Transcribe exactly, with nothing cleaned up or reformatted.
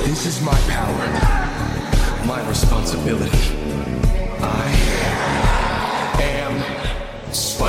This is my power, my responsibility. I am Spider-Man.